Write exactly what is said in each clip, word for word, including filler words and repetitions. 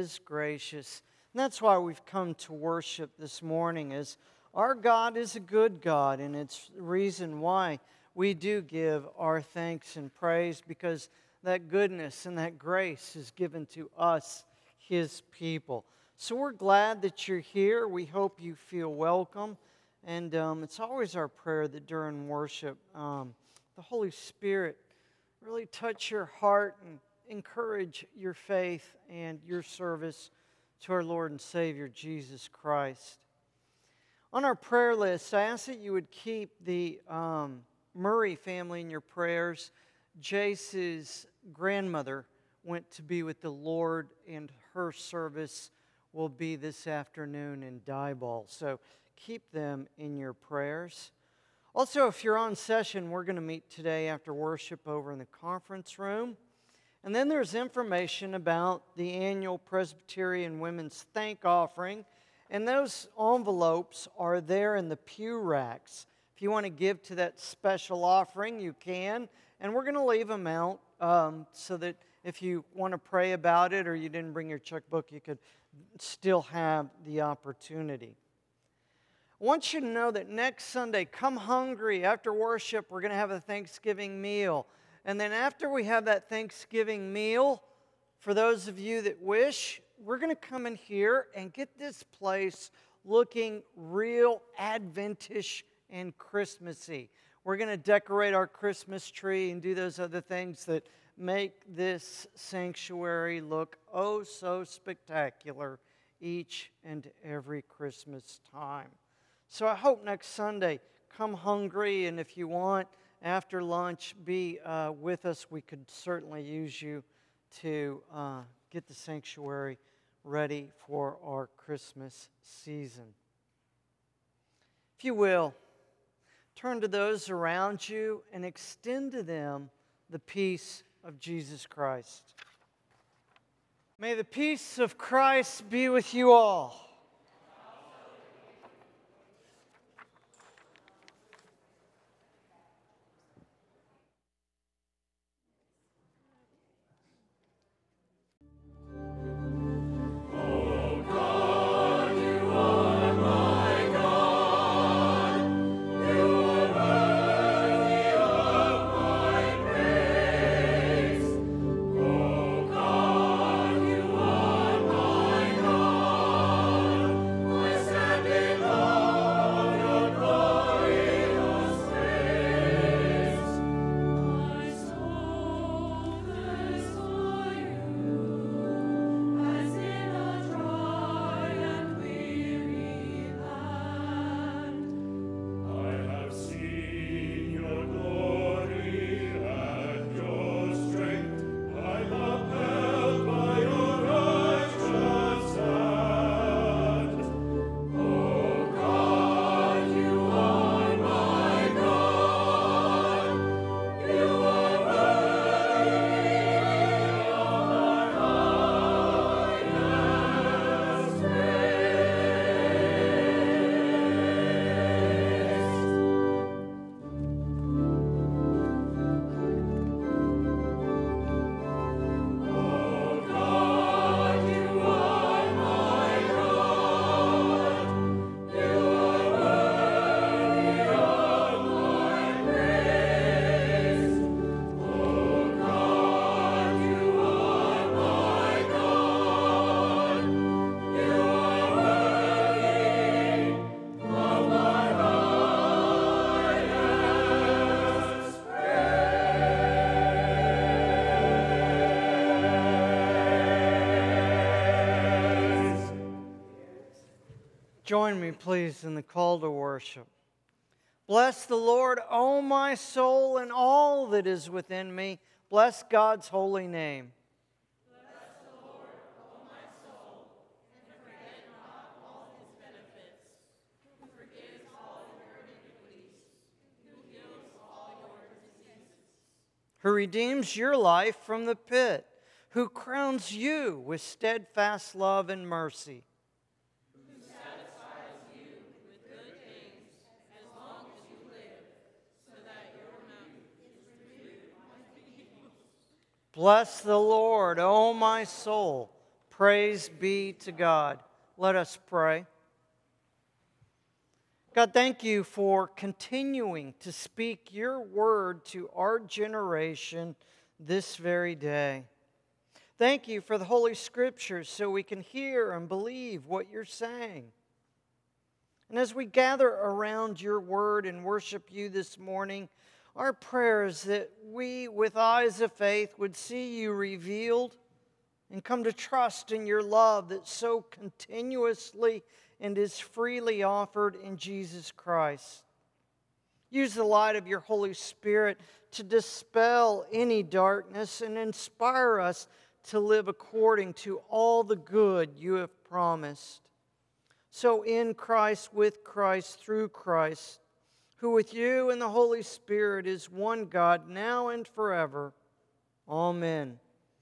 is gracious. And that's why we've come to worship this morning, is our God is a good God, and it's the reason why we do give our thanks and praise, because that goodness and that grace is given to us, His people. So we're glad that you're here. We hope you feel welcome. And um, it's always our prayer that during worship, um, the Holy Spirit really touch your heart and encourage your faith and your service to our Lord and Savior, Jesus Christ. On our prayer list, I ask that you would keep the um, Murray family in your prayers. Jace's grandmother went to be with the Lord, and her service will be this afternoon in Diboll. So keep them in your prayers. Also, if you're on session, we're going to meet today after worship over in the conference room. And then there's information about the annual Presbyterian Women's Thank Offering. And those envelopes are there in the pew racks. If you want to give to that special offering, you can. And we're going to leave them out um, so that if you want to pray about it or you didn't bring your checkbook, you could still have the opportunity. I want you to know that next Sunday, come hungry. After worship, we're going to have a Thanksgiving meal. And then after we have that Thanksgiving meal, for those of you that wish, we're going to come in here and get this place looking real Adventish and Christmassy. We're going to decorate our Christmas tree and do those other things that make this sanctuary look oh so spectacular each and every Christmas time. So I hope next Sunday, come hungry, and if you want, after lunch, be uh, with us. We could certainly use you to uh, get the sanctuary ready for our Christmas season. If you will, turn to those around you and extend to them the peace of Jesus Christ. May the peace of Christ be with you all. Join me, please, in the call to worship. Bless the Lord, O my soul, and all that is within me. Bless God's holy name. Bless the Lord, O my soul, and forget not all His benefits, who forgives all your iniquities, who heals all your diseases, who redeems your life from the pit, who crowns you with steadfast love and mercy, bless the Lord, O my soul. Praise be to God. Let us pray. God, thank you for continuing to speak your word to our generation this very day. Thank you for the Holy Scriptures so we can hear and believe what you're saying. And as we gather around your word and worship you this morning, our prayer is that we, with eyes of faith, would see you revealed and come to trust in your love that so continuously and is freely offered in Jesus Christ. Use the light of your Holy Spirit to dispel any darkness and inspire us to live according to all the good you have promised. So in Christ, with Christ, through Christ, who with you and the Holy Spirit is one God, now and forever. Amen.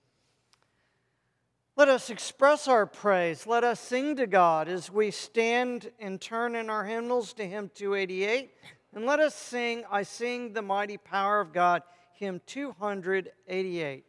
Let us express our praise. Let us sing to God as we stand and turn in our hymnals to hymn two eighty-eight. And let us sing, I Sing the Mighty Power of God, hymn two eighty-eight.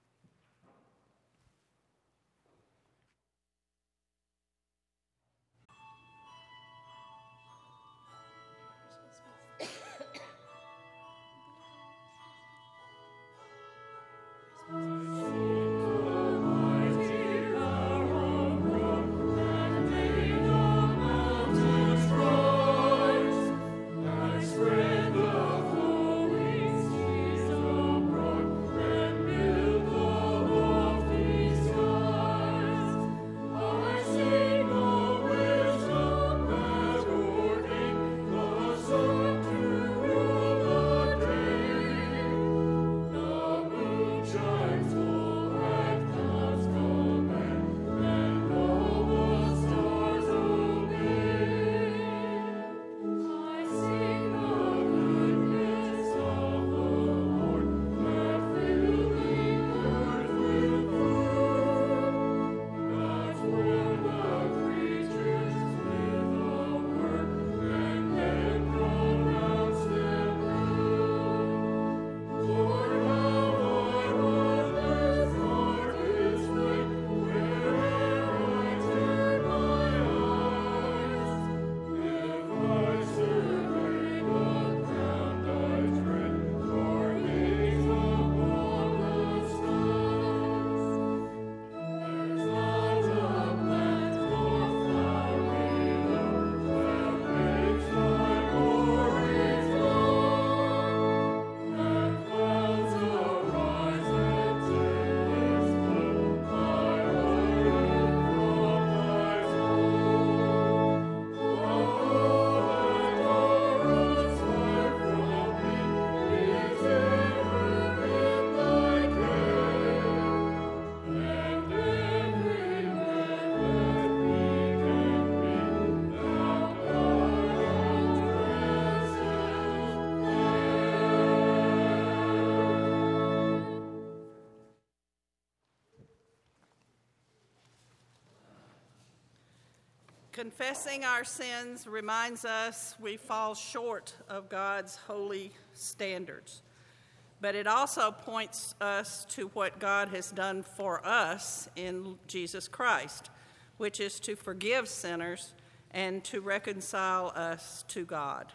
Confessing our sins reminds us we fall short of God's holy standards. But it also points us to what God has done for us in Jesus Christ, which is to forgive sinners and to reconcile us to God.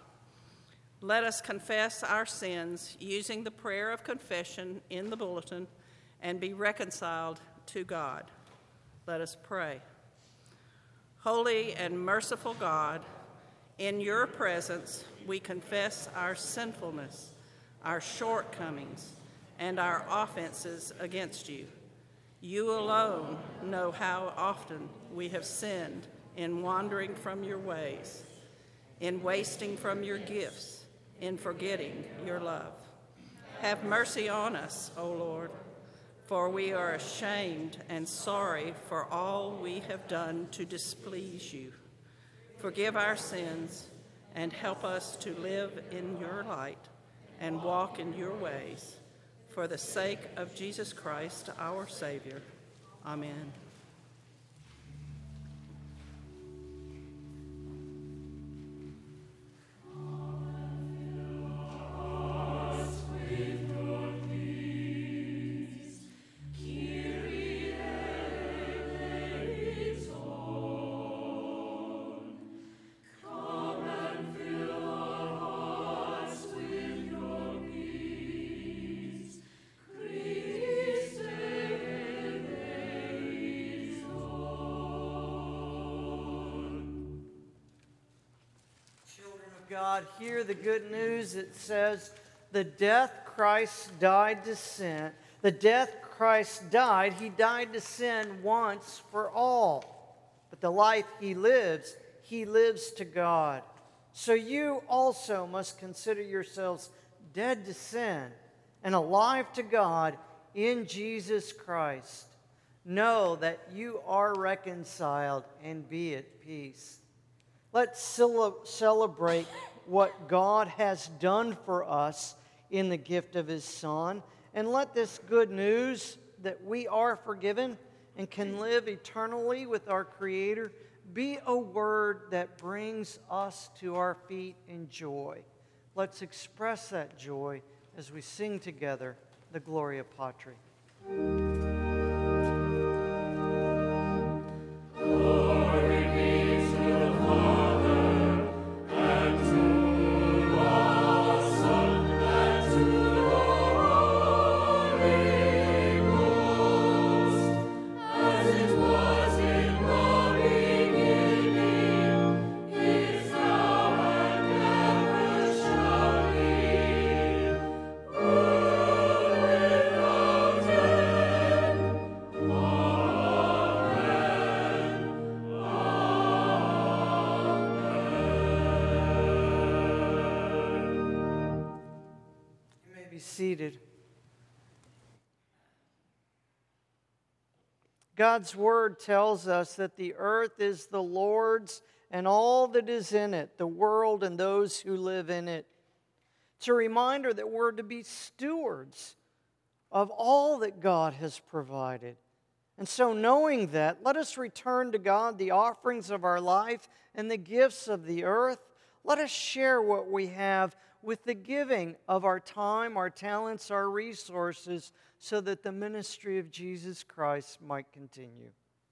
Let us confess our sins using the prayer of confession in the bulletin and be reconciled to God. Let us pray. Holy and merciful God, in your presence we confess our sinfulness, our shortcomings, and our offenses against you. You alone know how often we have sinned in wandering from your ways, in wasting from your gifts, in forgetting your love. Have mercy on us, O Lord, for we are ashamed and sorry for all we have done to displease you. Forgive our sins and help us to live in your light and walk in your ways. For the sake of Jesus Christ, our Savior. Amen. Kyrie eleison. God, hear the good news. It says, the death Christ died to sin, the death Christ died, he died to sin once for all. But the life he lives, he lives to God. So you also must consider yourselves dead to sin and alive to God in Jesus Christ. Know that you are reconciled and be at peace. Let's celebrate what God has done for us in the gift of His Son. And let this good news that we are forgiven and can live eternally with our Creator be a word that brings us to our feet in joy. Let's express that joy as we sing together the Gloria Patri. Seated. God's Word tells us that the earth is the Lord's and all that is in it, the world and those who live in it. It's a reminder that we're to be stewards of all that God has provided. And so knowing that, let us return to God the offerings of our life and the gifts of the earth. Let us share what we have with the giving of our time, our talents, our resources, so that the ministry of Jesus Christ might continue.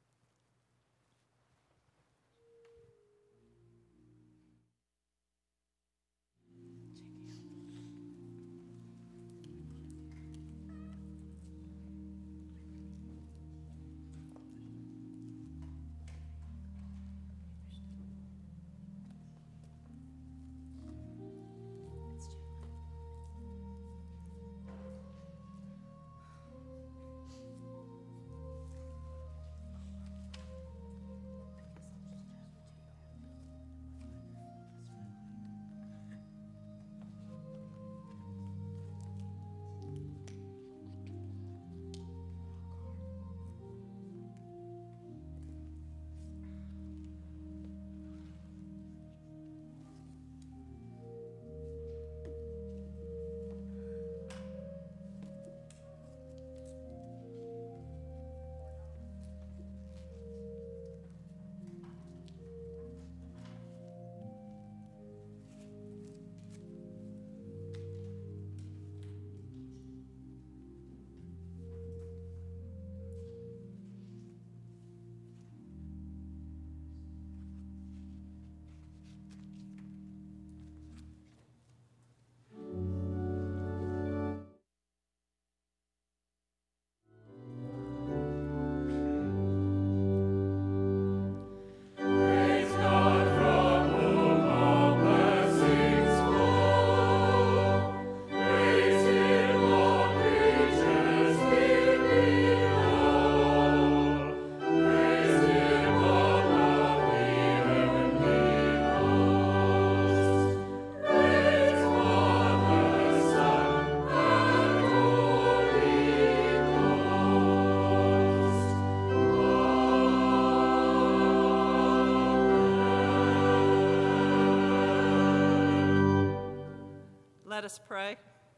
Let us pray.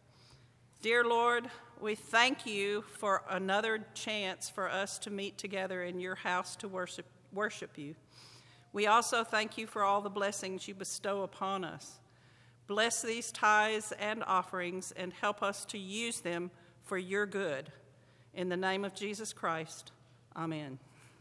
Dear Lord, we thank you for another chance for us to meet together in your house to worship, worship you. We also thank you for all the blessings you bestow upon us. Bless these tithes and offerings and help us to use them for your good. In the name of Jesus Christ, amen.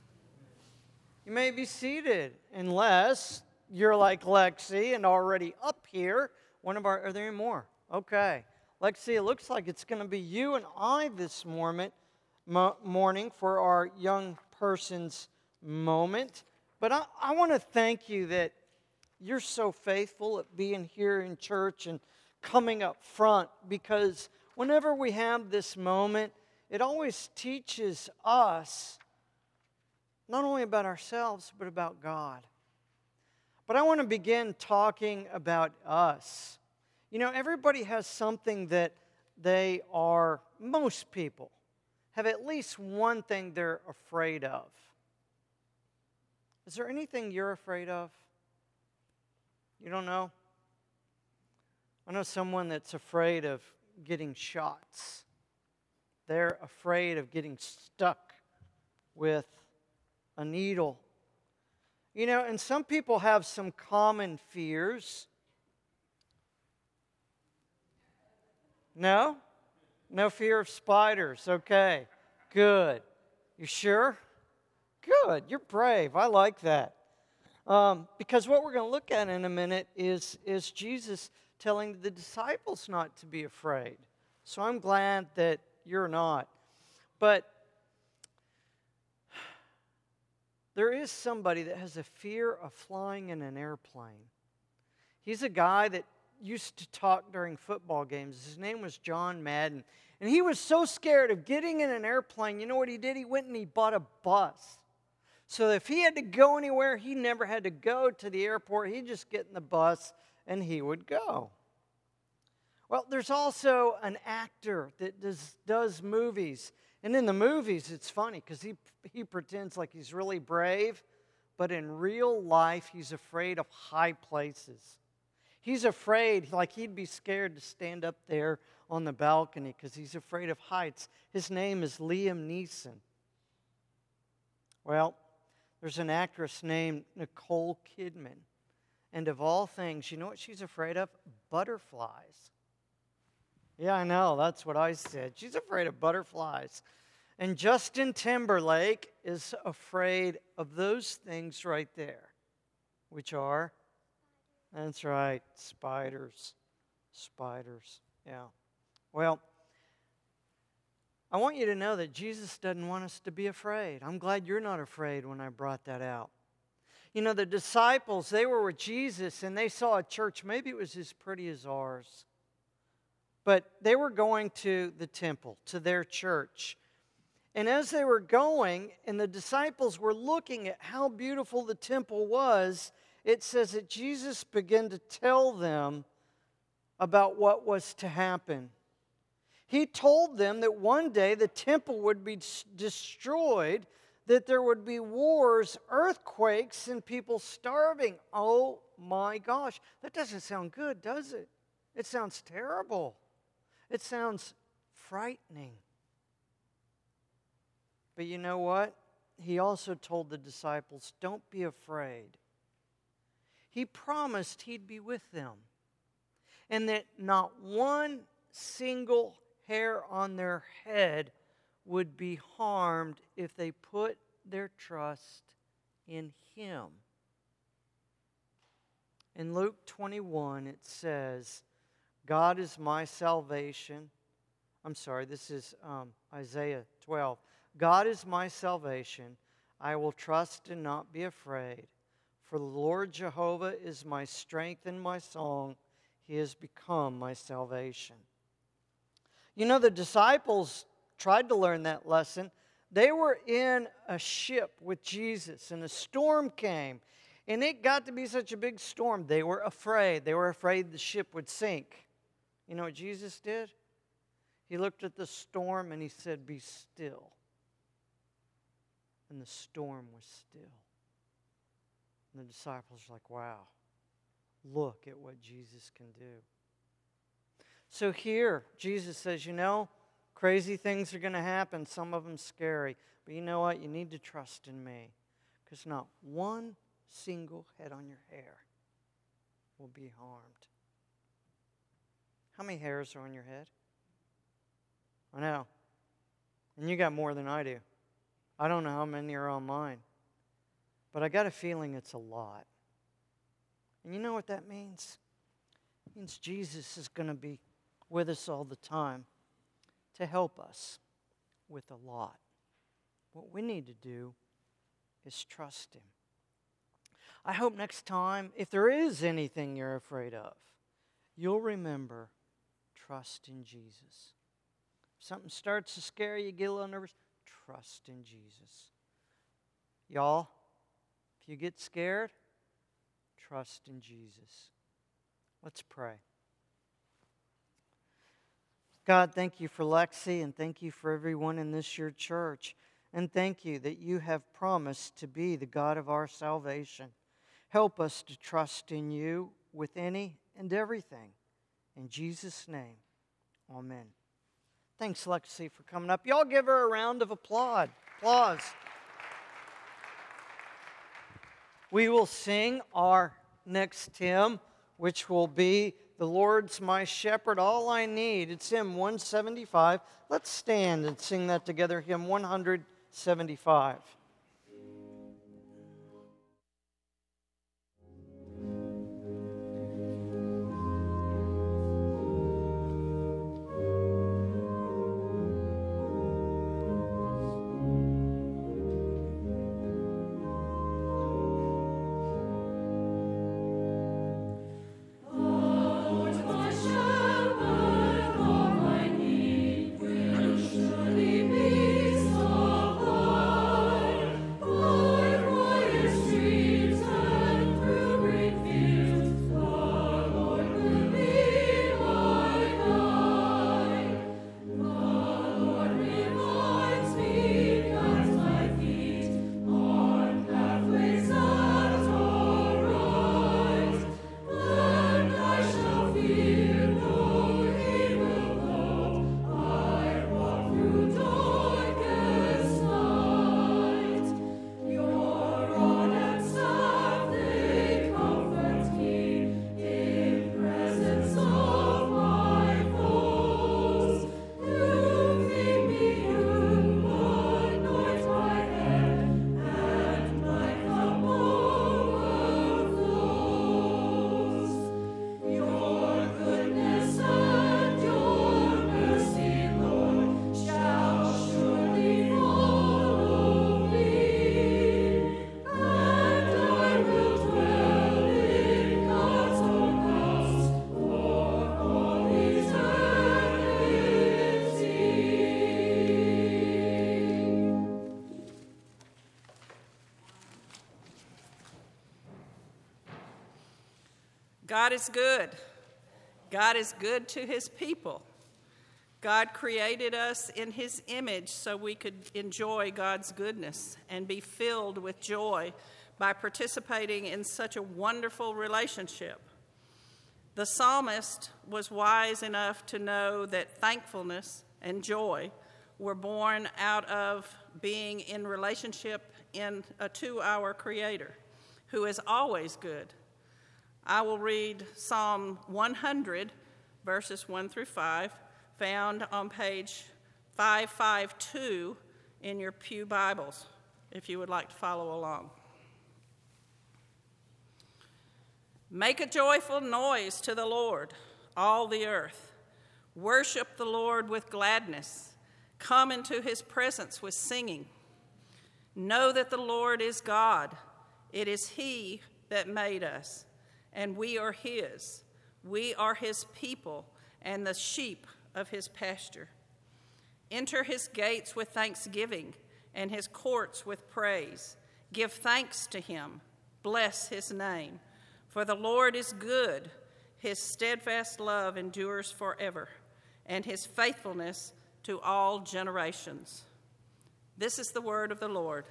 You may be seated, unless you're like Lexi and already up here. One of our, are there any more? Okay. Lexi, it looks like it's going to be you and I this morning, mo- morning for our young person's moment. But I, I want to thank you that you're so faithful at being here in church and coming up front, because whenever we have this moment, it always teaches us not only about ourselves, but about God. But I want to begin talking about us. You know, everybody has something that they are, most people have at least one thing they're afraid of. Is there anything you're afraid of? You don't know? I know someone that's afraid of getting shots. They're afraid of getting stuck with a needle. You know, and some people have some common fears. No? No fear of spiders. Okay, good. You sure? Good. You're brave. I like that. Um, because what we're going to look at in a minute is, is Jesus telling the disciples not to be afraid. So I'm glad that you're not. But there is somebody that has a fear of flying in an airplane. He's a guy that used to talk during football games. His name was John Madden. And he was so scared of getting in an airplane, you know what he did? He went and he bought a bus. So if he had to go anywhere, he never had to go to the airport. He'd just get in the bus and he would go. Well, there's also an actor that does, does movies. And in the movies, it's funny because he, he pretends like he's really brave, but in real life, he's afraid of high places. He's afraid, like he'd be scared to stand up there on the balcony because he's afraid of heights. His name is Liam Neeson. Well, there's an actress named Nicole Kidman. And of all things, you know what she's afraid of? Butterflies. Yeah, I know, that's what I said. She's afraid of butterflies. And Justin Timberlake is afraid of those things right there, which are, that's right, spiders. Spiders, yeah. Well, I want you to know that Jesus doesn't want us to be afraid. I'm glad you're not afraid when I brought that out. You know, the disciples, they were with Jesus and they saw a church. Maybe it was as pretty as ours. But they were going to the temple, to their church. And as they were going, and the disciples were looking at how beautiful the temple was, it says that Jesus began to tell them about what was to happen. He told them that one day the temple would be destroyed, that there would be wars, earthquakes, and people starving. Oh my gosh, that doesn't sound good, does it? It sounds terrible. It sounds frightening. But you know what? He also told the disciples, don't be afraid. He promised he'd be with them, and that not one single hair on their head would be harmed if they put their trust in Him. In Luke twenty-one, it says, God is my salvation. I'm sorry, this is um, Isaiah twelve. God is my salvation. I will trust and not be afraid. For the Lord Jehovah is my strength and my song. He has become my salvation. You know, the disciples tried to learn that lesson. They were in a ship with Jesus, and a storm came. And it got to be such a big storm, they were afraid. They were afraid the ship would sink. You know what Jesus did? He looked at the storm and He said, be still. And the storm was still. And the disciples were like, wow, look at what Jesus can do. So here, Jesus says, you know, crazy things are going to happen. Some of them scary. But you know what? You need to trust in me. Because not one single head on your hair will be harmed. How many hairs are on your head? I know. And you got more than I do. I don't know how many are on mine. But I got a feeling it's a lot. And you know what that means? It means Jesus is going to be with us all the time to help us with a lot. What we need to do is trust Him. I hope next time, if there is anything you're afraid of, you'll remember, trust in Jesus. If something starts to scare you, get a little nervous, trust in Jesus. Y'all, if you get scared, trust in Jesus. Let's pray. God, thank you for Lexi, and thank you for everyone in this your church. And thank you that you have promised to be the God of our salvation. Help us to trust in you with any and everything. In Jesus' name, amen. Thanks, Lexi, for coming up. Y'all give her a round of applause. Applause. We will sing our next hymn, which will be "The Lord's My Shepherd, All I Need." It's hymn one seventy-five. Let's stand and sing that together, hymn one seventy-five. God is good. God is good to his people. God created us in his image so we could enjoy God's goodness and be filled with joy by participating in such a wonderful relationship. The psalmist was wise enough to know that thankfulness and joy were born out of being in relationship in a, to our Creator, who is always good. I will read Psalm one hundred, verses one through five, found on page five fifty-two in your pew Bibles, if you would like to follow along. Make a joyful noise to the Lord, all the earth. Worship the Lord with gladness. Come into his presence with singing. Know that the Lord is God. It is he that made us, and we are his. We are his people and the sheep of his pasture. Enter his gates with thanksgiving and his courts with praise. Give thanks to him. Bless his name. For the Lord is good. His steadfast love endures forever, and his faithfulness to all generations. This is the word of the Lord.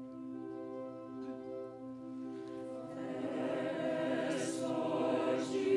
Jesus.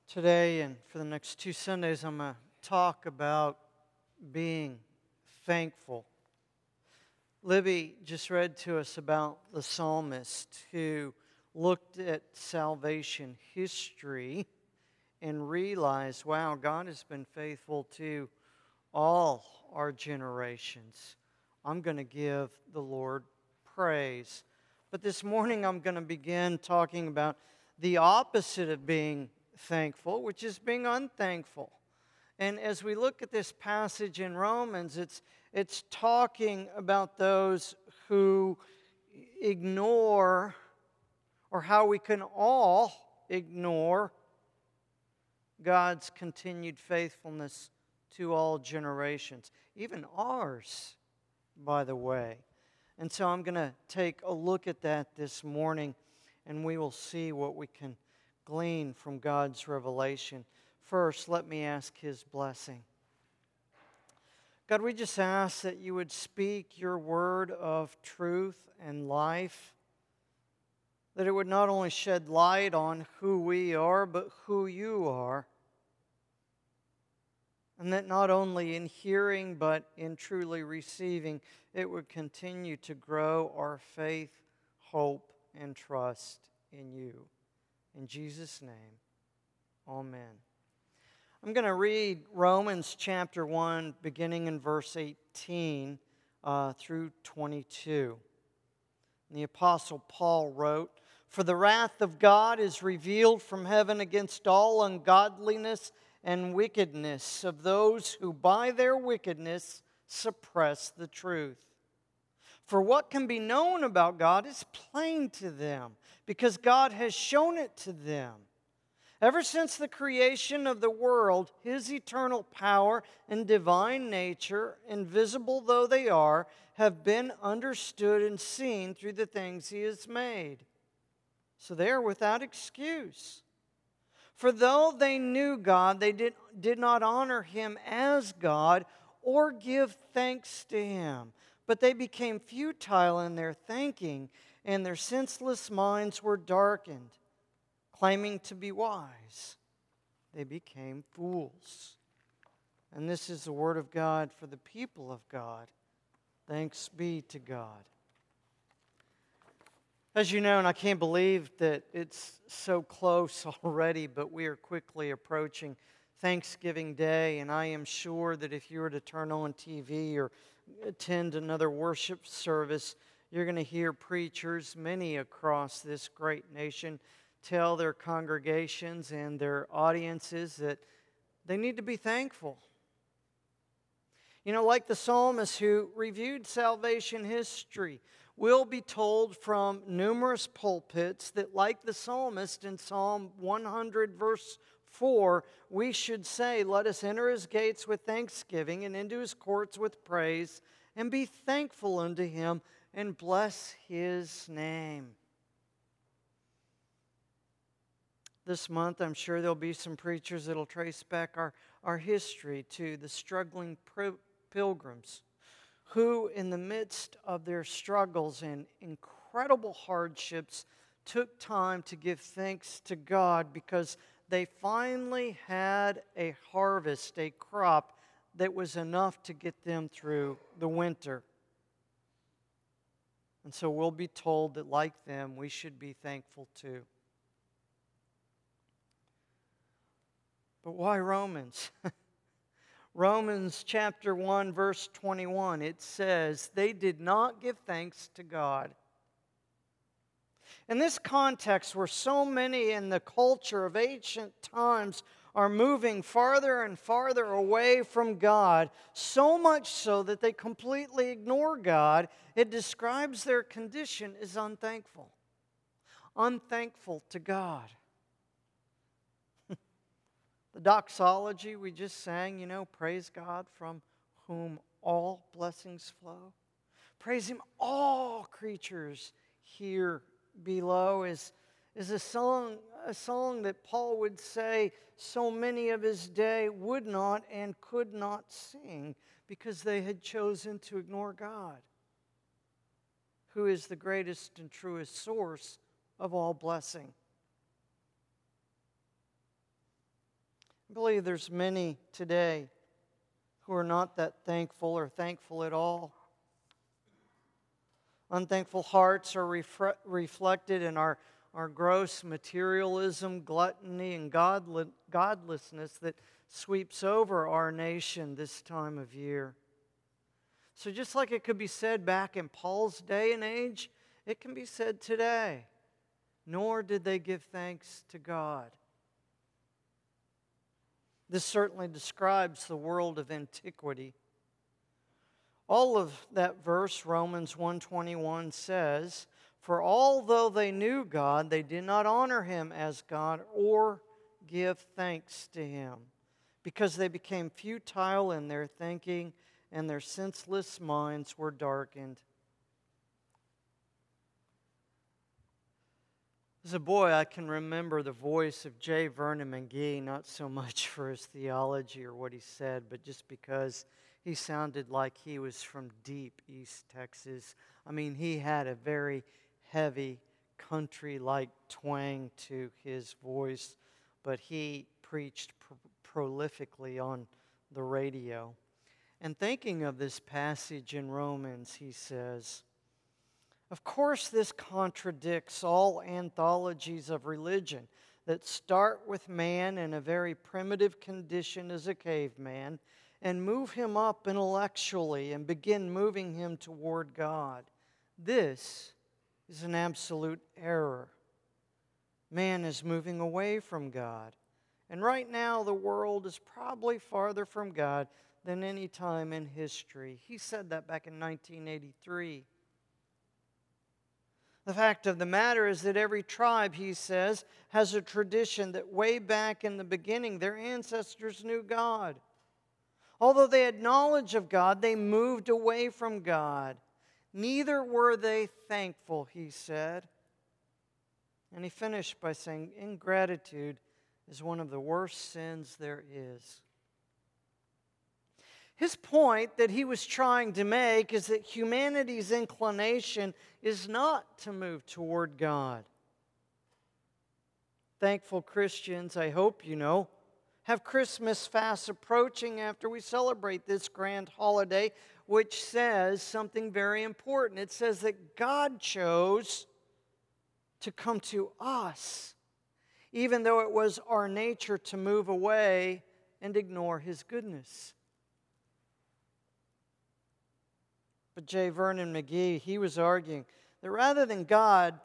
Today and for the next two Sundays, I'm going to talk about being thankful. Libby just read to us about the psalmist who looked at salvation history and realized, wow, God has been faithful to all our generations. I'm going to give the Lord praise. But this morning, I'm going to begin talking about the opposite of being thankful, which is being unthankful. And as we look at this passage in Romans, it's it's talking about those who ignore, or how we can all ignore, God's continued faithfulness to all generations, even ours, by the way. And so I'm going to take a look at that this morning, and we will see what we can glean from God's revelation. First, let me ask His blessing. God, we just ask that You would speak Your word of truth and life, that it would not only shed light on who we are, but who You are, and that not only in hearing, but in truly receiving, it would continue to grow our faith, hope, and trust in You. In Jesus' name, amen. I'm going to read Romans chapter one, beginning in verse eighteen uh, through twenty-two. And the Apostle Paul wrote, "For the wrath of God is revealed from heaven against all ungodliness and wickedness of those who by their wickedness suppress the truth. For what can be known about God is plain to them, because God has shown it to them. Ever since the creation of the world, His eternal power and divine nature, invisible though they are, have been understood and seen through the things He has made. So they are without excuse. For though they knew God, they did, did not honor Him as God or give thanks to Him. But they became futile in their thinking, and their senseless minds were darkened. Claiming to be wise, they became fools." And this is the word of God for the people of God. Thanks be to God. As you know, and I can't believe that it's so close already, but we are quickly approaching Thanksgiving Day, and I am sure that if you were to turn on T V or attend another worship service, you're going to hear preachers, many across this great nation, tell their congregations and their audiences that they need to be thankful. You know, like the psalmist who reviewed salvation history, we'll be told from numerous pulpits that, like the psalmist in Psalm one hundred, verse four, we should say, "Let us enter His gates with thanksgiving and into His courts with praise, and be thankful unto Him and bless His name." This month, I'm sure there'll be some preachers that'll trace back our, our history to the struggling pilgrims who, in the midst of their struggles and incredible hardships, took time to give thanks to God because they finally had a harvest, a crop that was enough to get them through the winter. And so we'll be told that, like them, we should be thankful too. But why Romans? Romans chapter one, verse twenty-one, it says, "They did not give thanks to God." In this context, where so many in the culture of ancient times are moving farther and farther away from God, so much so that they completely ignore God, it describes their condition as unthankful. Unthankful to God. The doxology we just sang, you know, praise God from whom all blessings flow. Praise Him, all creatures here below, is, is a song, a song that Paul would say so many of his day would not and could not sing because they had chosen to ignore God, who is the greatest and truest source of all blessing. I believe there's many today who are not that thankful or thankful at all. Unthankful hearts are refre- reflected in our, our gross materialism, gluttony, and godli- godlessness that sweeps over our nation this time of year. So just like it could be said back in Paul's day and age, it can be said today. Nor did they give thanks to God. This certainly describes the world of antiquity. All of that verse, Romans one twenty-one, says, "For although they knew God, they did not honor Him as God or give thanks to Him, because they became futile in their thinking, and their senseless minds were darkened." As a boy, I can remember the voice of J. Vernon McGee, not so much for his theology or what he said, but just because he sounded like he was from deep East Texas. I mean, he had a very heavy country-like twang to his voice, but he preached pro- prolifically on the radio. And thinking of this passage in Romans, he says, "Of course, this contradicts all anthologies of religion that start with man in a very primitive condition as a caveman and move him up intellectually and begin moving him toward God. This is an absolute error. Man is moving away from God. And right now, the world is probably farther from God than any time in history." He said that back in nineteen eighty-three. The fact of the matter is that every tribe, he says, has a tradition that way back in the beginning, their ancestors knew God. Although they had knowledge of God, they moved away from God. Neither were they thankful, he said. And he finished by saying, ingratitude is one of the worst sins there is. His point that he was trying to make is that humanity's inclination is not to move toward God. Thankful Christians, I hope you know, have Christmas fast approaching after we celebrate this grand holiday, which says something very important. It says that God chose to come to us, even though it was our nature to move away and ignore His goodness. But J. Vernon McGee, he was arguing that rather than God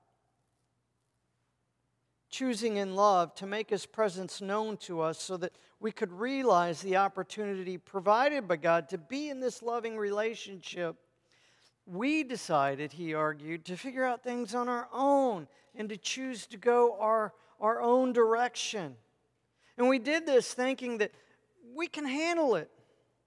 choosing in love to make His presence known to us so that we could realize the opportunity provided by God to be in this loving relationship, we decided, he argued, to figure out things on our own and to choose to go our, our own direction. And we did this thinking that we can handle it.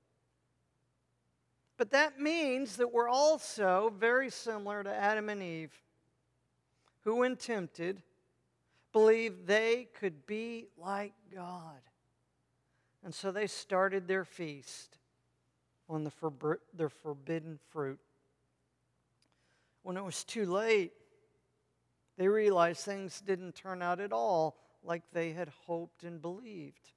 But that means that we're also very similar to Adam and Eve, who, when tempted, believed they could be like God. And so they started their feast on the forb- their forbidden fruit. When it was too late, they realized things didn't turn out at all like they had hoped and believed.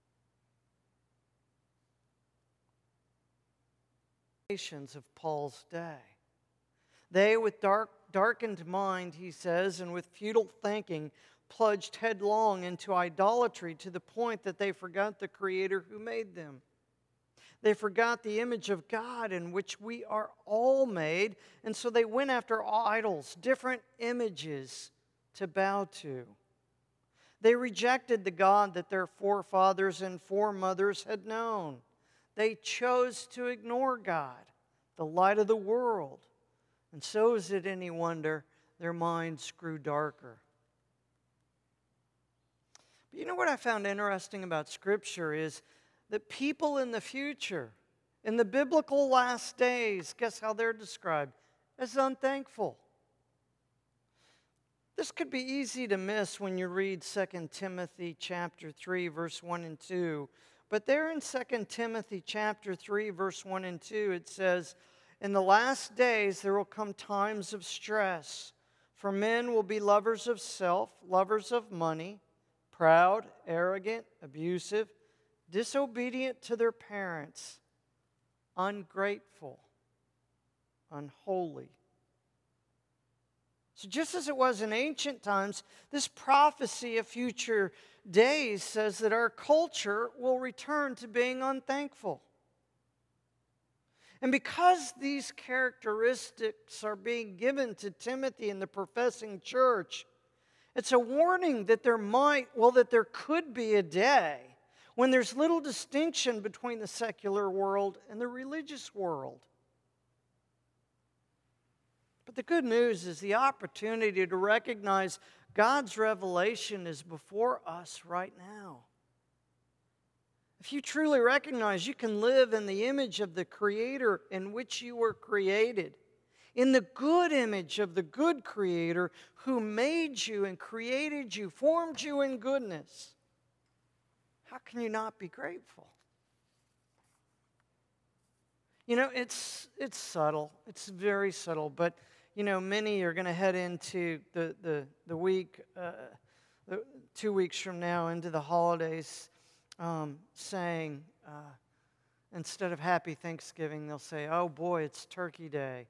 Of Paul's day. They, with dark, darkened mind, he says, and with futile thinking, plunged headlong into idolatry to the point that they forgot the Creator who made them. They forgot the image of God in which we are all made, and so they went after idols, different images to bow to. They rejected the God that their forefathers and foremothers had known. They chose to ignore God, the light of the world. And so is it any wonder their minds grew darker. But you know what I found interesting about Scripture is that people in the future, in the biblical last days, guess how they're described? As unthankful. This could be easy to miss when you read Second Timothy chapter three, verse one and two. But there in Second Timothy chapter three, verse one and two, it says, "In the last days there will come times of stress, for men will be lovers of self, lovers of money, proud, arrogant, abusive, disobedient to their parents, ungrateful, unholy. So just as it was in ancient times, this prophecy of future days says that our culture will return to being unthankful. And because these characteristics are being given to Timothy in the professing church, it's a warning that there might, well, that there could be a day when there's little distinction between the secular world and the religious world. But the good news is the opportunity to recognize God's revelation is before us right now. If you truly recognize you can live in the image of the Creator in which you were created, in the good image of the good Creator who made you and created you, formed you in goodness, how can you not be grateful? You know, it's it's subtle. It's very subtle. But, you know, many are going to head into the, the, the week, uh, the, two weeks from now, into the holidays, um, saying, uh, instead of Happy Thanksgiving, they'll say, oh boy, it's Turkey Day.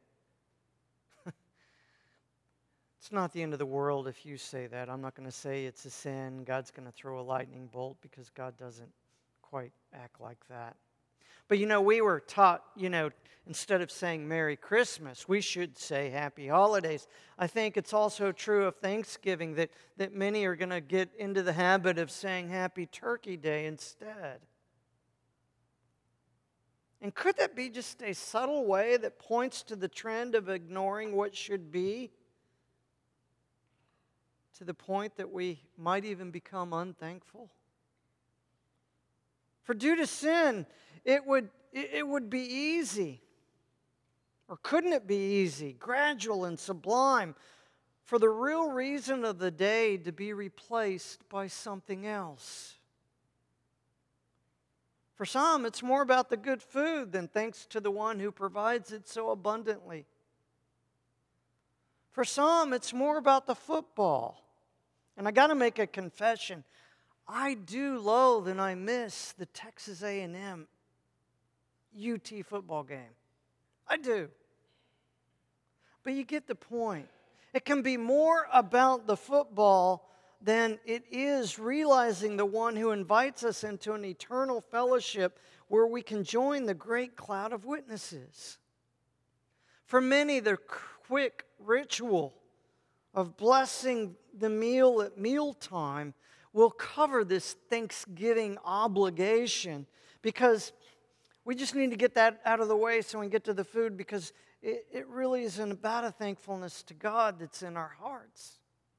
It's not the end of the world if you say that. I'm not going to say it's a sin. God's going to throw a lightning bolt, because God doesn't quite act like that. But, you know, we were taught, you know, instead of saying Merry Christmas, we should say Happy Holidays. I think it's also true of Thanksgiving that, that many are going to get into the habit of saying Happy Turkey Day instead. And could that be just a subtle way that points to the trend of ignoring what should be, to the point that we might even become unthankful? For due to sin, it would, it would be easy, or couldn't it be easy, gradual and sublime, for the real reason of the day to be replaced by something else. For some, it's more about the good food than thanks to the one who provides it so abundantly. For some, it's more about the football. And I got to make a confession. I do loathe and I miss the Texas A and M U T football game. I do. But you get the point. It can be more about the football than it is realizing the one who invites us into an eternal fellowship where we can join the great cloud of witnesses. For many, the quick ritual of blessing the meal at mealtime will cover this Thanksgiving obligation, because we just need to get that out of the way so we can get to the food, because it, it really isn't about a thankfulness to God that's in our hearts.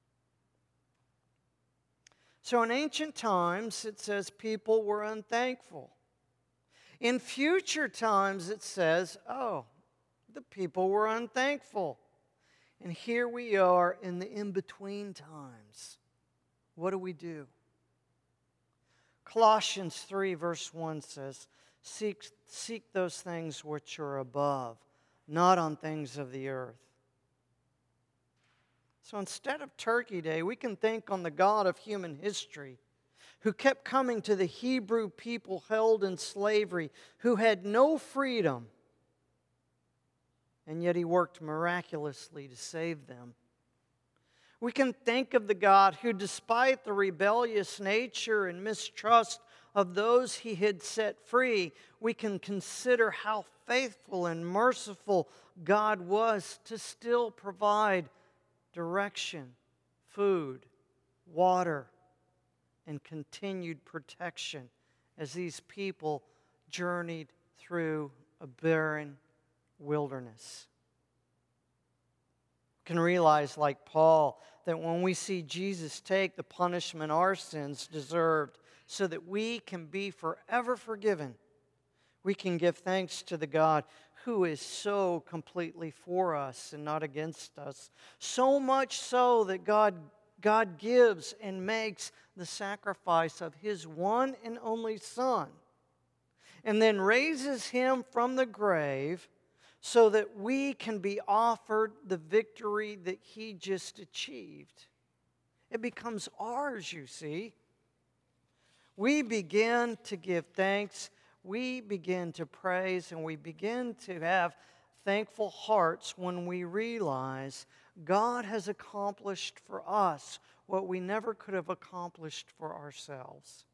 So in ancient times, it says people were unthankful. In future times, it says, oh, the people were unthankful. And here we are in the in-between times. What do we do? Colossians three verse one says, Seek, seek those things which are above, not on things of the earth. So instead of Turkey Day, we can think on the God of human history, who kept coming to the Hebrew people held in slavery, who had no freedom, and yet He worked miraculously to save them. We can think of the God who, despite the rebellious nature and mistrust of those He had set free, we can consider how faithful and merciful God was to still provide direction, food, water, and continued protection as these people journeyed through a barren wilderness. We can realize, like Paul, that when we see Jesus take the punishment our sins deserved so that we can be forever forgiven, we can give thanks to the God who is so completely for us and not against us. So much so that God, God gives and makes the sacrifice of His one and only Son, and then raises Him from the grave so that we can be offered the victory that He just achieved. It becomes ours, you see. We begin to give thanks, we begin to praise, and we begin to have thankful hearts when we realize God has accomplished for us what we never could have accomplished for ourselves.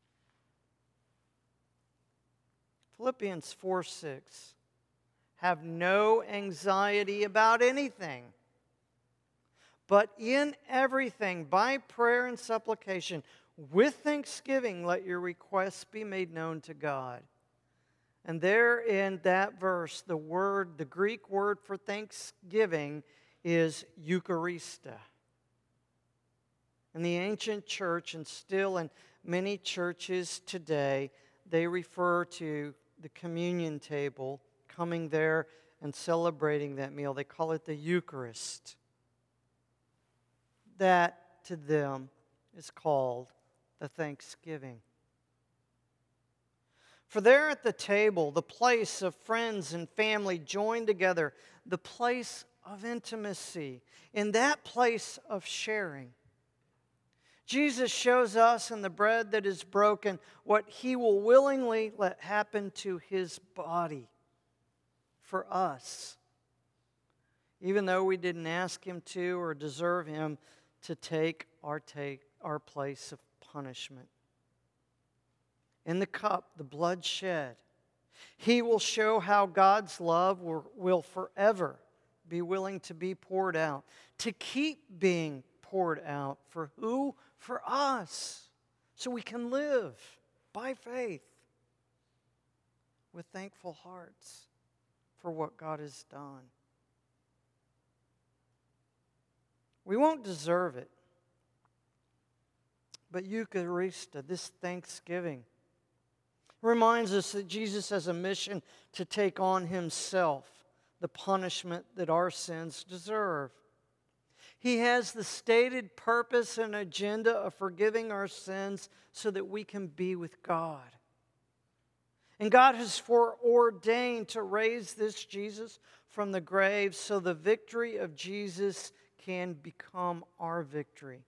Philippians four six. Have no anxiety about anything, but in everything, by prayer and supplication, with thanksgiving, let your requests be made known to God. And there in that verse, the word, the Greek word for thanksgiving is Eucharista. In the ancient church, and still in many churches today, they refer to the communion table, coming there and celebrating that meal. They call it the Eucharist. That, to them, is called the thanksgiving. For there at the table, the place of friends and family joined together, the place of intimacy, in that place of sharing, Jesus shows us in the bread that is broken what He will willingly let happen to His body for us, even though we didn't ask Him to or deserve Him to take our, take our place of punishment. In the cup, the blood shed, He will show how God's love will, will forever be willing to be poured out, to keep being poured out. For who? For us. So we can live by faith with thankful hearts for what God has done. We won't deserve it, but Eucharista, this thanksgiving, reminds us that Jesus has a mission to take on Himself the punishment that our sins deserve. He has the stated purpose and agenda of forgiving our sins so that we can be with God. And God has foreordained to raise this Jesus from the grave so the victory of Jesus can become our victory.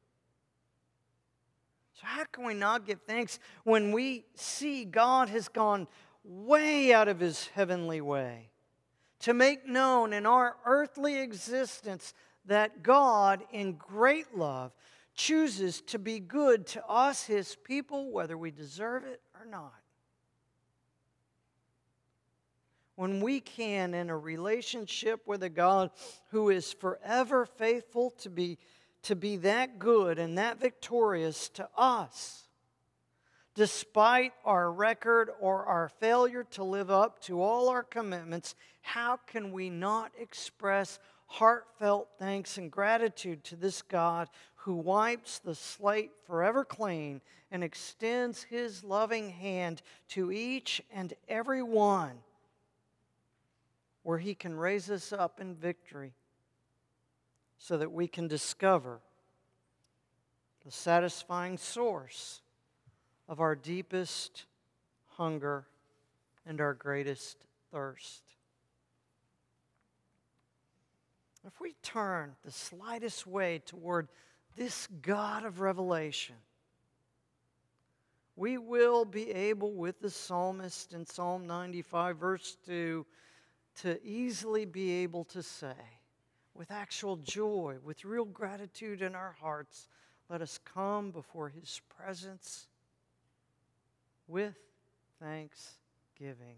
So how can we not give thanks when we see God has gone way out of His heavenly way to make known in our earthly existence that God, in great love, chooses to be good to us, His people, whether we deserve it or not? When we can, in a relationship with a God who is forever faithful to be, to be that good and that victorious to us, despite our record or our failure to live up to all our commitments, how can we not express heartfelt thanks and gratitude to this God who wipes the slate forever clean and extends His loving hand to each and every one, where He can raise us up in victory so that we can discover the satisfying source of our deepest hunger and our greatest thirst. If we turn the slightest way toward this God of revelation, we will be able, with the psalmist in Psalm ninety-five, verse two, to easily be able to say, with actual joy, with real gratitude in our hearts, let us come before His presence with thanksgiving.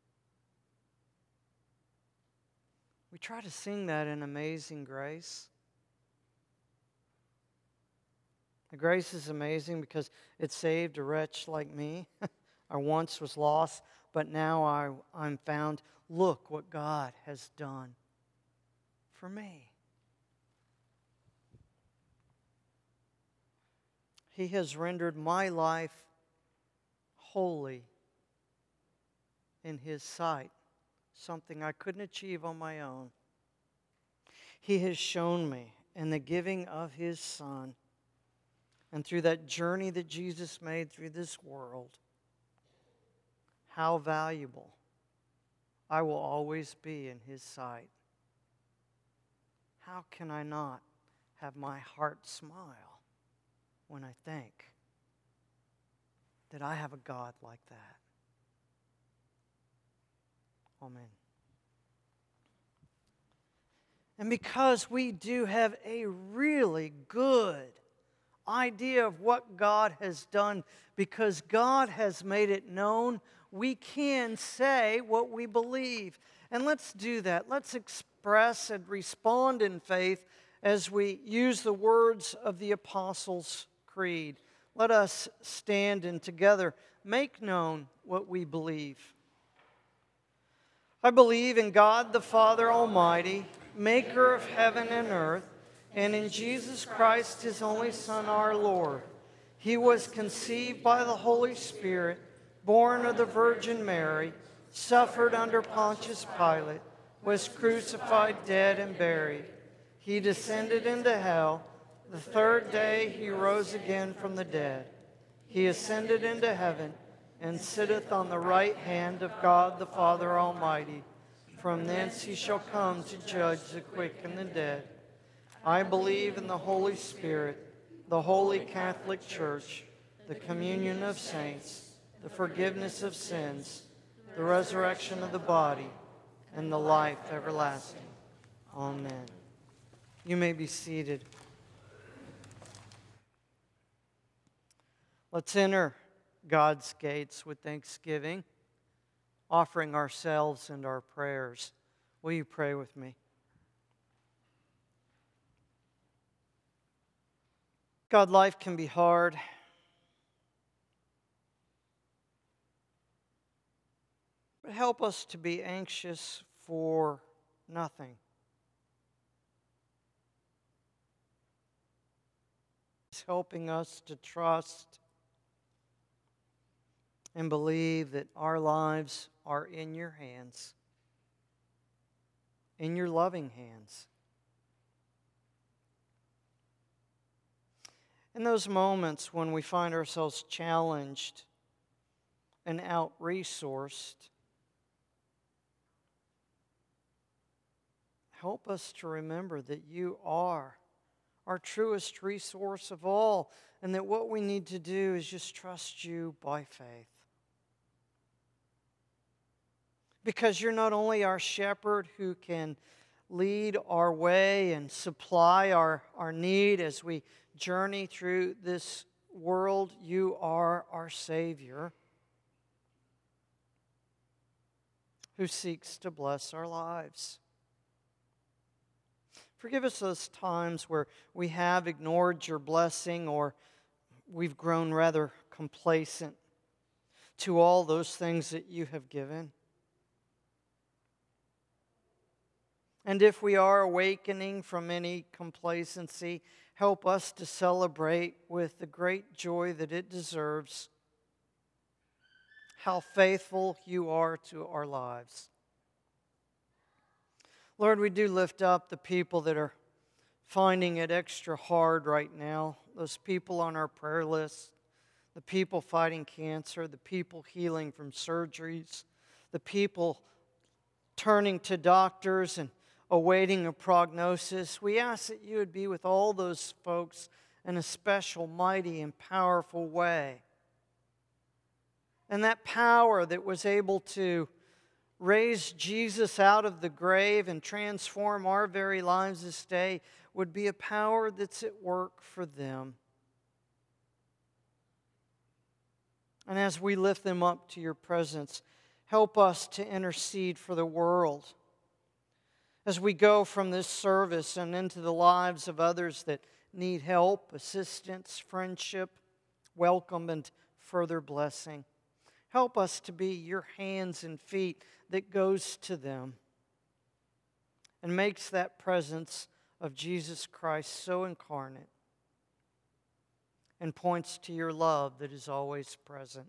We try to sing that in Amazing Grace. The grace is amazing because it saved a wretch like me. I once was lost, but now I, I'm found. Look what God has done for me. He has rendered my life holy in His sight, something I couldn't achieve on my own. He has shown me in the giving of His Son and through that journey that Jesus made through this world, how valuable I will always be in His sight. How can I not have my heart smile when I think? that I have a God like that. Amen. And because we do have a really good idea of what God has done, because God has made it known, we can say what we believe. And let's do that. Let's express and respond in faith as we use the words of the Apostles' Creed. Let us stand and together make known what we believe. I believe in God the Father Almighty, maker of heaven and earth, and in Jesus Christ, his only Son, our Lord. He was conceived by the Holy Spirit, born of the Virgin Mary, suffered under Pontius Pilate, was crucified, dead, and buried. He descended into hell. The third day he rose again from the dead. He ascended into heaven and sitteth on the right hand of God the Father Almighty. From thence he shall come to judge the quick and the dead. I believe in the Holy Spirit, the holy Catholic Church, the communion of saints, the forgiveness of sins, the resurrection of the body, and the life everlasting. Amen. You may be seated. Let's enter God's gates with thanksgiving, offering ourselves and our prayers. Will you pray with me? God, life can be hard. But help us to be anxious for nothing. It's helping us to trust and believe that our lives are in your hands, in your loving hands. In those moments when we find ourselves challenged and out-resourced, help us to remember that you are our truest resource of all, and that what we need to do is just trust you by faith. Because you're not only our shepherd who can lead our way and supply our, our need as we journey through this world, you are our Savior who seeks to bless our lives. Forgive us those times where we have ignored your blessing or we've grown rather complacent to all those things that you have given. And if we are awakening from any complacency, help us to celebrate with the great joy that it deserves how faithful you are to our lives. Lord, we do lift up the people that are finding it extra hard right now, those people on our prayer list, the people fighting cancer, the people healing from surgeries, the people turning to doctors and awaiting a prognosis. We ask that you would be with all those folks in a special, mighty, and powerful way. And that power that was able to raise Jesus out of the grave and transform our very lives this day would be a power that's at work for them. And as we lift them up to your presence, help us to intercede for the world. As we go from this service and into the lives of others that need help, assistance, friendship, welcome, and further blessing, help us to be your hands and feet that goes to them and makes that presence of Jesus Christ so incarnate and points to your love that is always present.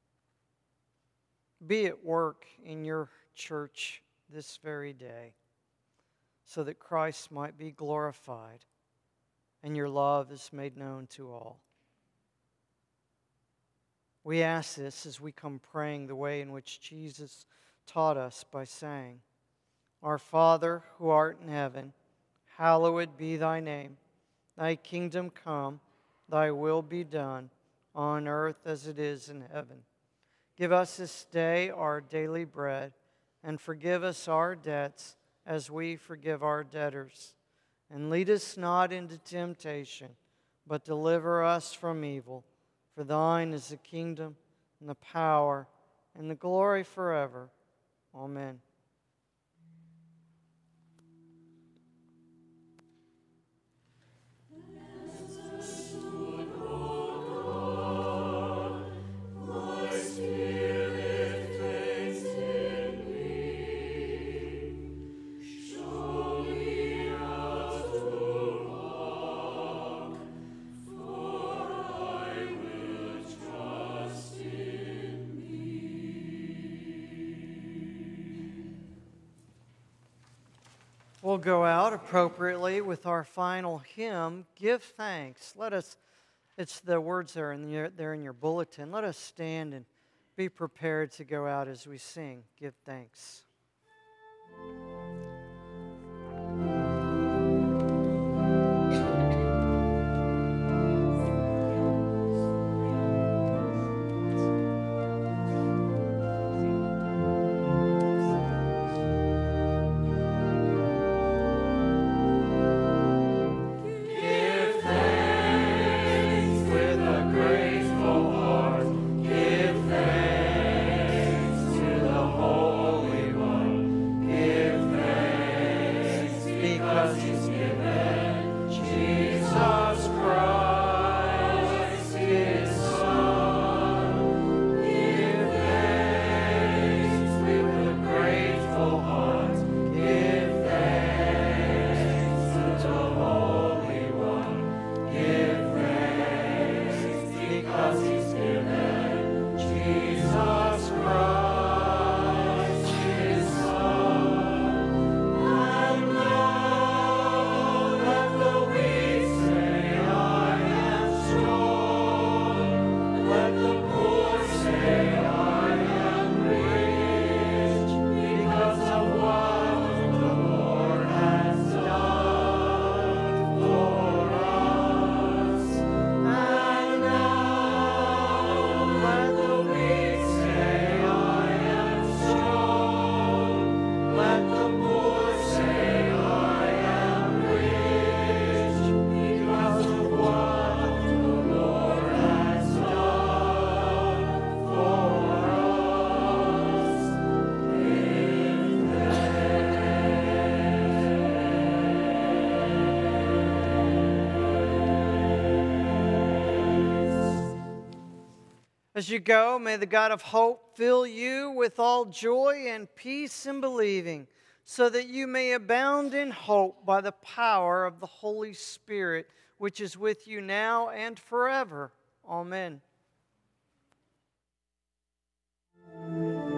Be at work in your church this very day so that Christ might be glorified and your love is made known to all. We ask this as we come praying the way in which Jesus taught us by saying, Our Father, who art in heaven, hallowed be thy name. Thy kingdom come, thy will be done, on earth as it is in heaven. Give us this day our daily bread, and forgive us our debts as we forgive our debtors. And lead us not into temptation, but deliver us from evil. For thine is the kingdom, and the power, and the glory forever. Amen. We'll go out appropriately with our final hymn, Give Thanks. Let us, it's the words there in your, there in your bulletin. Let us stand and be prepared to go out as we sing, Give Thanks. As you go, may the God of hope fill you with all joy and peace in believing, so that you may abound in hope by the power of the Holy Spirit, which is with you now and forever. Amen.